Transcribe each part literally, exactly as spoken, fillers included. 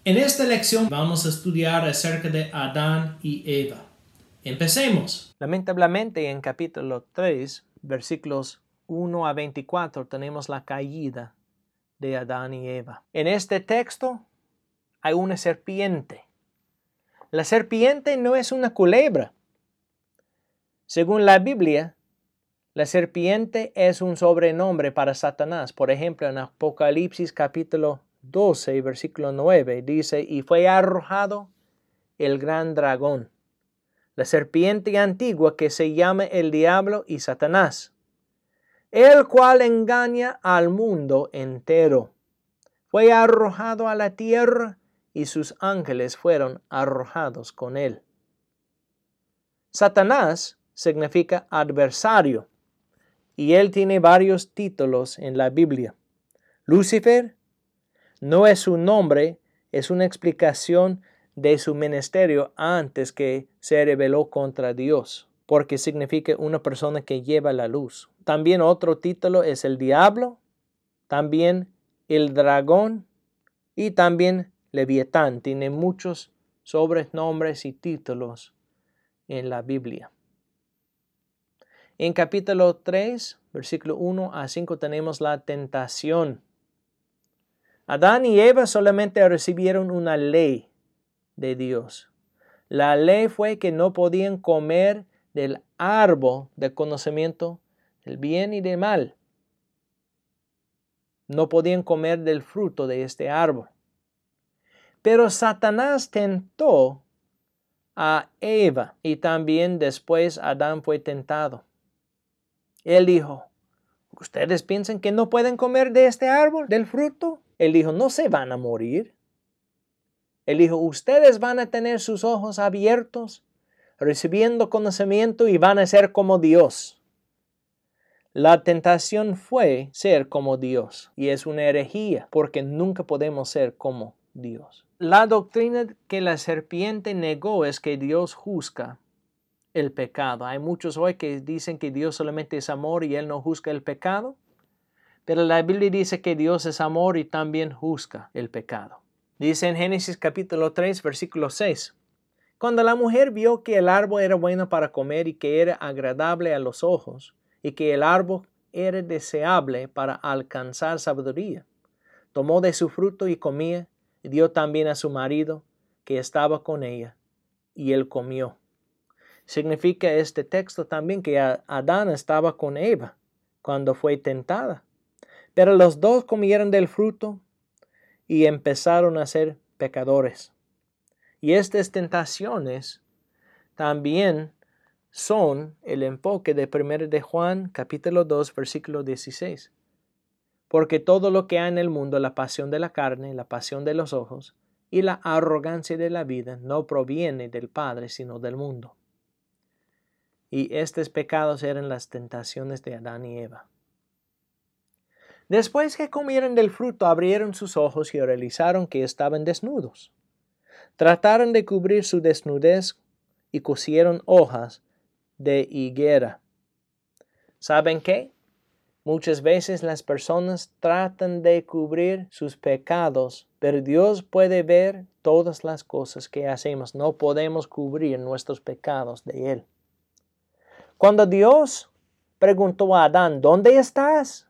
En esta lección vamos a estudiar acerca de Adán y Eva. Empecemos. Lamentablemente en capítulo tres, versículos uno a veinticuatro, tenemos la caída de Adán y Eva. En este texto hay una serpiente. La serpiente no es una culebra. Según la Biblia, la serpiente es un sobrenombre para Satanás. Por ejemplo, en Apocalipsis capítulo doce, versículo nueve, dice, y fue arrojado el gran dragón, la serpiente antigua que se llama el diablo y Satanás, el cual engaña al mundo entero. Fue arrojado a la tierra y sus ángeles fueron arrojados con él. Satanás significa adversario y él tiene varios títulos en la Biblia. Lucifer no es su nombre, es una explicación de su ministerio antes que se rebeló contra Dios, porque significa una persona que lleva la luz. También otro título es el diablo, también el dragón y también Leviatán. Tiene muchos sobrenombres y títulos en la Biblia. En capítulo tres, versículo uno a cinco tenemos la tentación. Adán y Eva solamente recibieron una ley de Dios. La ley fue que no podían comer del árbol del conocimiento del bien y del mal. No podían comer del fruto de este árbol. Pero Satanás tentó a Eva y también después Adán fue tentado. Él dijo, ¿ustedes piensan que no pueden comer de este árbol, del fruto? Él dijo, no se van a morir. Él dijo, ustedes van a tener sus ojos abiertos, recibiendo conocimiento y van a ser como Dios. La tentación fue ser como Dios y es una herejía porque nunca podemos ser como Dios. La doctrina que la serpiente negó es que Dios juzga el pecado. Hay muchos hoy que dicen que Dios solamente es amor y Él no juzga el pecado. Pero la Biblia dice que Dios es amor y también juzga el pecado. Dice en Génesis capítulo tres, versículo seis. Cuando la mujer vio que el árbol era bueno para comer y que era agradable a los ojos, y que el árbol era deseable para alcanzar sabiduría, tomó de su fruto y comía, y dio también a su marido, que estaba con ella, y él comió. Significa este texto también que Adán estaba con Eva cuando fue tentada. Pero los dos comieron del fruto y empezaron a ser pecadores. Y estas tentaciones también son el enfoque de primero de Juan, capítulo dos, versículo dieciséis. Porque todo lo que hay en el mundo, la pasión de la carne, la pasión de los ojos y la arrogancia de la vida, no proviene del Padre, sino del mundo. Y estos pecados eran las tentaciones de Adán y Eva. Después que comieron del fruto, abrieron sus ojos y realizaron que estaban desnudos. Trataron de cubrir su desnudez y cosieron hojas de higuera. ¿Saben qué? Muchas veces las personas tratan de cubrir sus pecados, pero Dios puede ver todas las cosas que hacemos. No podemos cubrir nuestros pecados de Él. Cuando Dios preguntó a Adán, ¿dónde estás?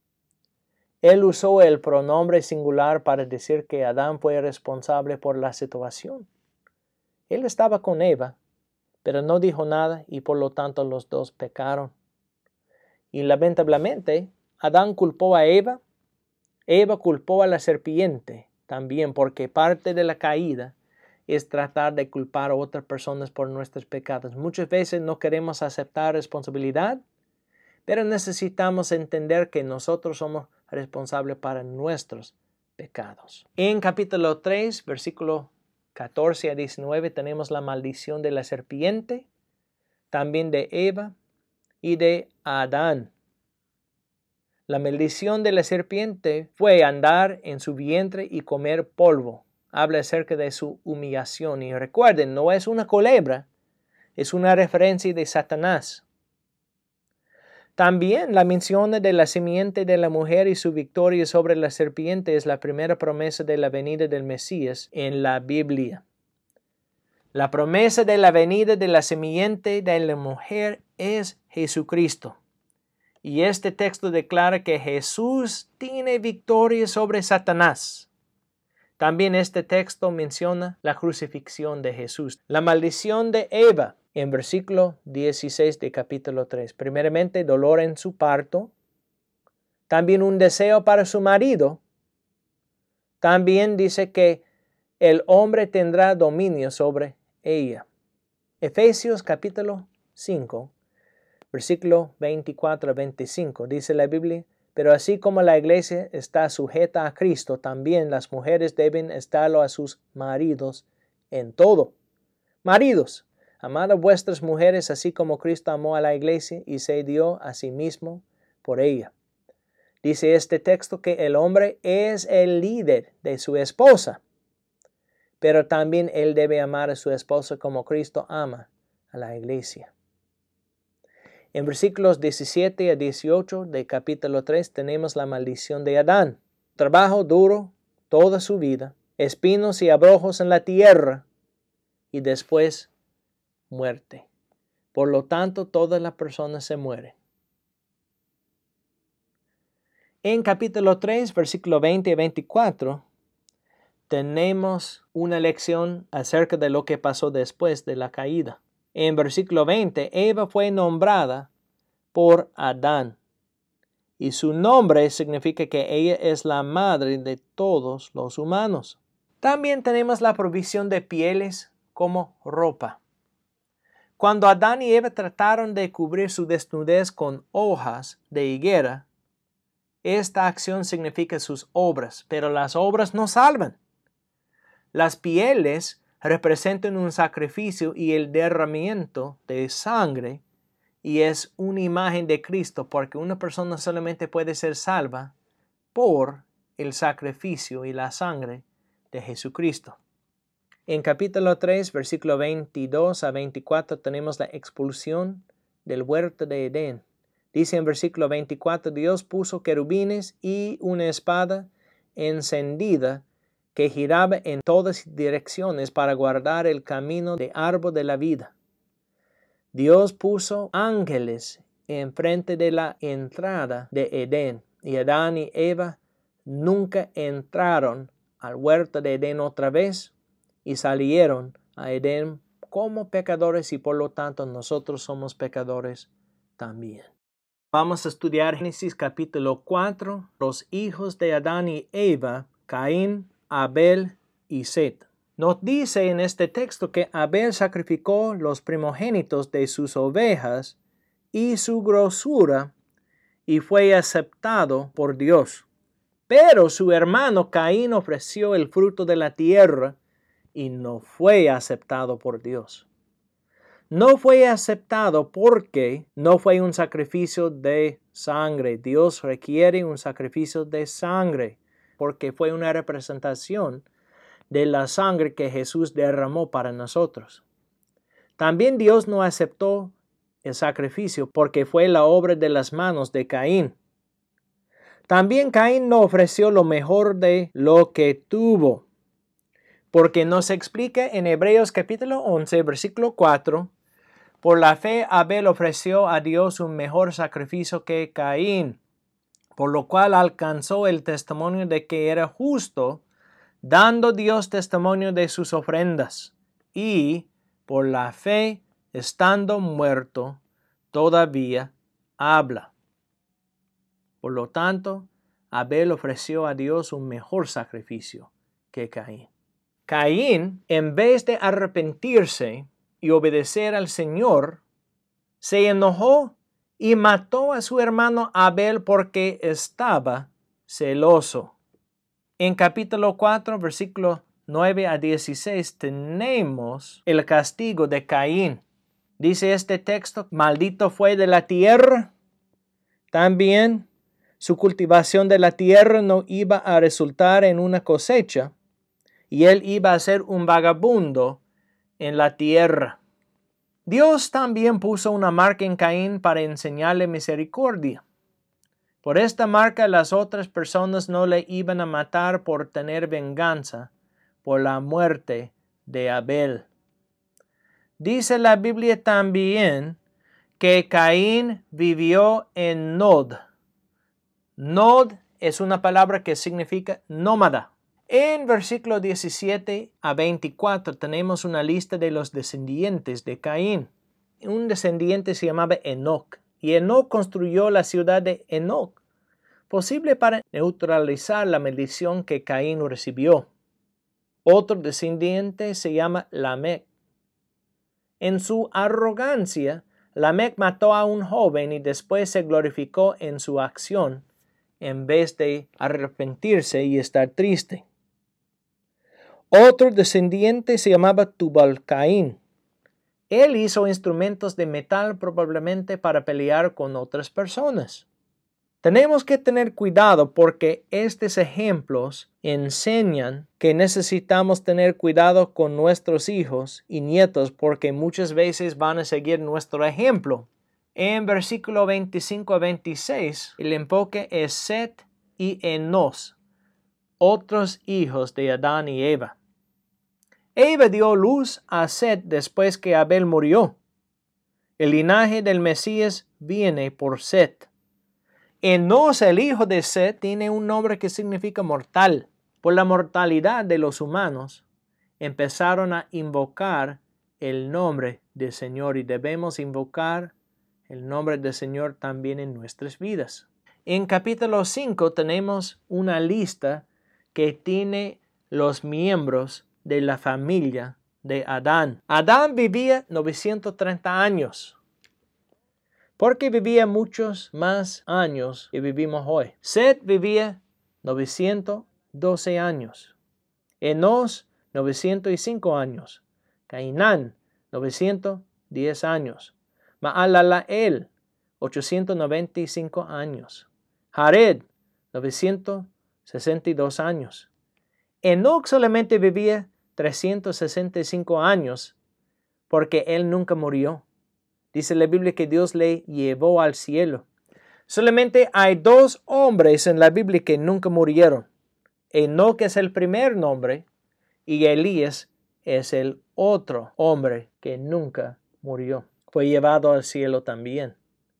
Él usó el pronombre singular para decir que Adán fue responsable por la situación. Él estaba con Eva, pero no dijo nada y por lo tanto los dos pecaron. Y lamentablemente, Adán culpó a Eva, Eva culpó a la serpiente también, porque parte de la caída es tratar de culpar a otras personas por nuestros pecados. Muchas veces no queremos aceptar responsabilidad, pero necesitamos entender que nosotros somos responsables para nuestros pecados. En capítulo tres, versículo catorce a diecinueve, tenemos la maldición de la serpiente, también de Eva y de Adán. La maldición de la serpiente fue andar en su vientre y comer polvo. Habla acerca de su humillación. Y recuerden, no es una culebra, es una referencia de Satanás. También la mención de la simiente de la mujer y su victoria sobre la serpiente es la primera promesa de la venida del Mesías en la Biblia. La promesa de la venida de la simiente de la mujer es Jesucristo. Y este texto declara que Jesús tiene victoria sobre Satanás. También este texto menciona la crucifixión de Jesús. La maldición de Eva en versículo dieciséis de capítulo tres. Primeramente, dolor en su parto. También un deseo para su marido. También dice que el hombre tendrá dominio sobre ella. Efesios capítulo cinco, versículo veinticuatro a veinticinco, dice la Biblia: pero así como la iglesia está sujeta a Cristo, también las mujeres deben estarlo a sus maridos en todo. Maridos, amad a vuestras mujeres así como Cristo amó a la iglesia y se dio a sí mismo por ella. Dice este texto que el hombre es el líder de su esposa, pero también él debe amar a su esposa como Cristo ama a la iglesia. En versículos diecisiete a dieciocho de capítulo tres tenemos la maldición de Adán. Trabajo duro toda su vida, espinos y abrojos en la tierra y después muerte. Por lo tanto, todas las personas se mueren. En capítulo tres, versículo veinte y veinticuatro, tenemos una lección acerca de lo que pasó después de la caída. En versículo veinte, Eva fue nombrada por Adán, y su nombre significa que ella es la madre de todos los humanos. También tenemos la provisión de pieles como ropa. Cuando Adán y Eva trataron de cubrir su desnudez con hojas de higuera, esta acción significa sus obras, pero las obras no salvan. Las pieles representan un sacrificio y el derramamiento de sangre, y es una imagen de Cristo, porque una persona solamente puede ser salva por el sacrificio y la sangre de Jesucristo. En capítulo tres, versículo veintidós a veinticuatro, tenemos la expulsión del huerto de Edén. Dice en versículo veinticuatro, Dios puso querubines y una espada encendida que giraba en todas direcciones para guardar el camino del árbol de la vida. Dios puso ángeles enfrente de la entrada de Edén, y Adán y Eva nunca entraron al huerto de Edén otra vez y salieron a Edén como pecadores, y por lo tanto nosotros somos pecadores también. Vamos a estudiar Génesis capítulo cuatro, los hijos de Adán y Eva, Caín, Abel y Set. Nos dice en este texto que Abel sacrificó los primogénitos de sus ovejas y su grosura y fue aceptado por Dios. Pero su hermano Caín ofreció el fruto de la tierra y no fue aceptado por Dios. No fue aceptado porque no fue un sacrificio de sangre. Dios requiere un sacrificio de sangre porque fue una representación de la sangre que Jesús derramó para nosotros. También Dios no aceptó el sacrificio porque fue la obra de las manos de Caín. También Caín no ofreció lo mejor de lo que tuvo, porque nos explica en Hebreos capítulo once, versículo cuatro, por la fe Abel ofreció a Dios un mejor sacrificio que Caín, por lo cual alcanzó el testimonio de que era justo, dando Dios testimonio de sus ofrendas, y por la fe, estando muerto, todavía habla. Por lo tanto, Abel ofreció a Dios un mejor sacrificio que Caín. Caín, en vez de arrepentirse y obedecer al Señor, se enojó y mató a su hermano Abel porque estaba celoso. En capítulo cuatro, versículos nueve a dieciséis, tenemos el castigo de Caín. Dice este texto, maldito fue de la tierra. También su cultivación de la tierra no iba a resultar en una cosecha, y él iba a ser un vagabundo en la tierra. Dios también puso una marca en Caín para enseñarle misericordia. Por esta marca las otras personas no le iban a matar por tener venganza por la muerte de Abel. Dice la Biblia también que Caín vivió en Nod. Nod es una palabra que significa nómada. En versículo diecisiete a veinticuatro tenemos una lista de los descendientes de Caín. Un descendiente se llamaba Enoc, y Enoc construyó la ciudad de Enoc, posible para neutralizar la maldición que Caín recibió. Otro descendiente se llama Lamec. En su arrogancia, Lamec mató a un joven y después se glorificó en su acción, en vez de arrepentirse y estar triste. Otro descendiente se llamaba Tubal-Caín. Él hizo instrumentos de metal probablemente para pelear con otras personas. Tenemos que tener cuidado porque estos ejemplos enseñan que necesitamos tener cuidado con nuestros hijos y nietos porque muchas veces van a seguir nuestro ejemplo. En versículo veinticinco a veintiséis, el enfoque es Set y Enos, otros hijos de Adán y Eva. Eva dio luz a Set después que Abel murió. El linaje del Mesías viene por Set. Enos, el hijo de Set, tiene un nombre que significa mortal. Por la mortalidad de los humanos, empezaron a invocar el nombre del Señor y debemos invocar el nombre del Señor también en nuestras vidas. En capítulo cinco tenemos una lista que tiene los miembros de la familia de Adán. Adán vivía novecientos treinta años. Porque vivía muchos más años que vivimos hoy. Set vivía novecientos doce años. Enos, novecientos cinco años. Cainán, novecientos diez años. Mahalaleel, ochocientos noventa y cinco años. Jared, novecientos sesenta y dos años. Enoc solamente vivía trescientos sesenta y cinco años porque él nunca murió. Dice la Biblia que Dios le llevó al cielo. Solamente hay dos hombres en la Biblia que nunca murieron. Enoc es el primer nombre y Elías es el otro hombre que nunca murió. Fue llevado al cielo también.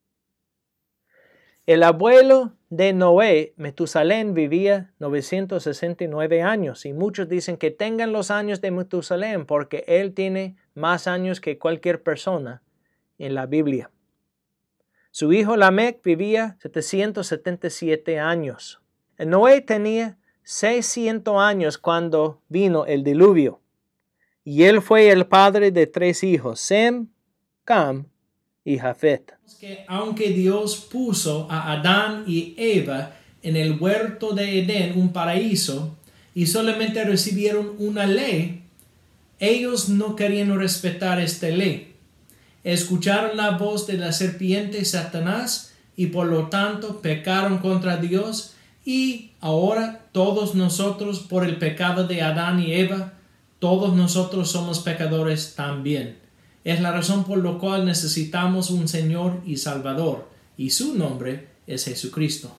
El abuelo de Noé, Metusalén, vivía novecientos sesenta y nueve años y muchos dicen que tengan los años de Metusalén porque él tiene más años que cualquier persona en la Biblia. Su hijo Lamec vivía setecientos setenta y siete años. Noé tenía seiscientos años cuando vino el diluvio. Y él fue el padre de tres hijos, Sem, Cam y Jafet. Que aunque Dios puso a Adán y Eva en el huerto de Edén, un paraíso, y solamente recibieron una ley, ellos no querían respetar esta ley. Escucharon la voz de la serpiente Satanás y por lo tanto pecaron contra Dios y ahora todos nosotros por el pecado de Adán y Eva, todos nosotros somos pecadores también. Es la razón por la cual necesitamos un Señor y Salvador y su nombre es Jesucristo.